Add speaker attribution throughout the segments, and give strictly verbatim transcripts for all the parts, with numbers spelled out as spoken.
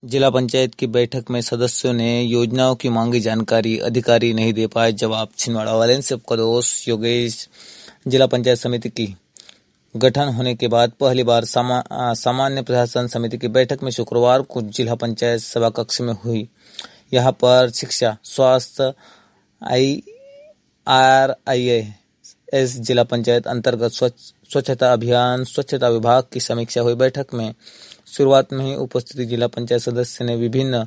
Speaker 1: जिला पंचायत की बैठक में सदस्यों ने योजनाओं की मांगी जानकारी, अधिकारी नहीं दे पाए जवाब। छिंदवाड़ा वाले से आपका दोस्त योगेश। जिला पंचायत समिति की गठन होने के बाद पहली बार सामा, आ, सामान्य प्रशासन समिति की बैठक में शुक्रवार को जिला पंचायत सभा कक्ष में हुई। यहाँ पर शिक्षा, स्वास्थ्य, आई आर आई एस, जिला पंचायत अंतर्गत स्वच्छ स्वच्छता अभियान, स्वच्छता विभाग की समीक्षा हुई। बैठक में शुरुआत में ही उपस्थित जिला पंचायत सदस्य ने विभिन्न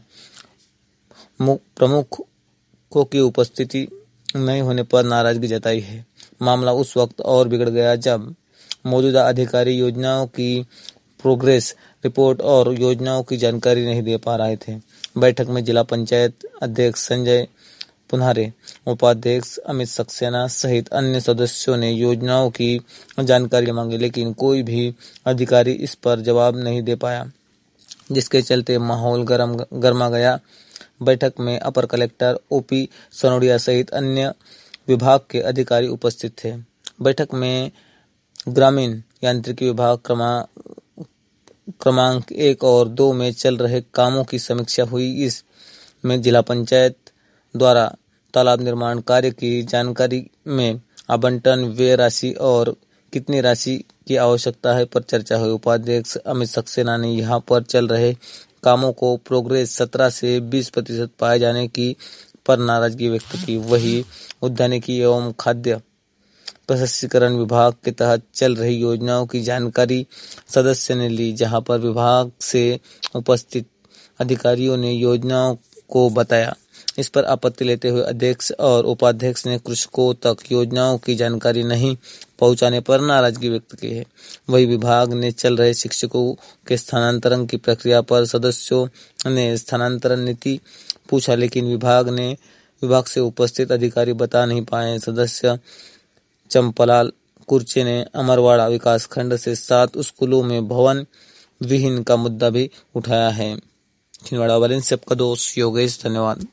Speaker 1: प्रमुखों की उपस्थिति नहीं होने पर नाराजगी जताई है। मामला उस वक्त और बिगड़ गया जब मौजूदा अधिकारी योजनाओं की प्रोग्रेस रिपोर्ट और योजनाओं की जानकारी नहीं दे पा रहे थे। बैठक में जिला पंचायत अध्यक्ष संजय पुन्हारे, उपाध्यक्ष अमित सक्सेना सहित अन्य सदस्यों ने योजनाओं की जानकारी मांगी, लेकिन कोई भी अधिकारी इस पर जवाब नहीं दे पाया, जिसके चलते माहौल गर्म गर्मा गया। बैठक में अपर कलेक्टर ओपी सनोडिया सहित अन्य विभाग के अधिकारी उपस्थित थे। बैठक में ग्रामीण यांत्रिकी विभाग क्रमा क्रमांक एक और दो में चल रहे कामों की समीक्षा हुई। इस में जिला पंचायत द्वारा तालाब निर्माण कार्य की जानकारी में आवंटन, व्यय राशि और कितनी राशि की आवश्यकता है पर चर्चा हुई। उपाध्यक्ष अमित सक्सेना ने यहाँ पर चल रहे कामों को प्रोग्रेस सत्रह से बीस प्रतिशत पाए जाने की पर नाराजगी व्यक्त की। वही उद्यानिकी एवं खाद्य प्रसंस्करण विभाग के तहत चल रही योजनाओं की जानकारी सदस्य ने ली, जहां पर विभाग से उपस्थित अधिकारियों ने योजनाओं को बताया। इस पर आपत्ति लेते हुए अध्यक्ष और उपाध्यक्ष ने कृषकों तक योजनाओं की जानकारी नहीं पहुंचाने पर नाराजगी व्यक्त की है। वही विभाग ने चल रहे शिक्षकों के स्थानांतरण की प्रक्रिया पर सदस्यों ने स्थानांतरण नीति पूछा, लेकिन विभाग ने विभाग से उपस्थित अधिकारी बता नहीं पाए। सदस्य चंपलाल कुर्चे ने अमरवाड़ा विकास खंड से सात स्कूलों में भवन विहीन का मुद्दा भी उठाया है। छिंदवाड़ा वाले से आपका दोस्त योगेश। धन्यवाद।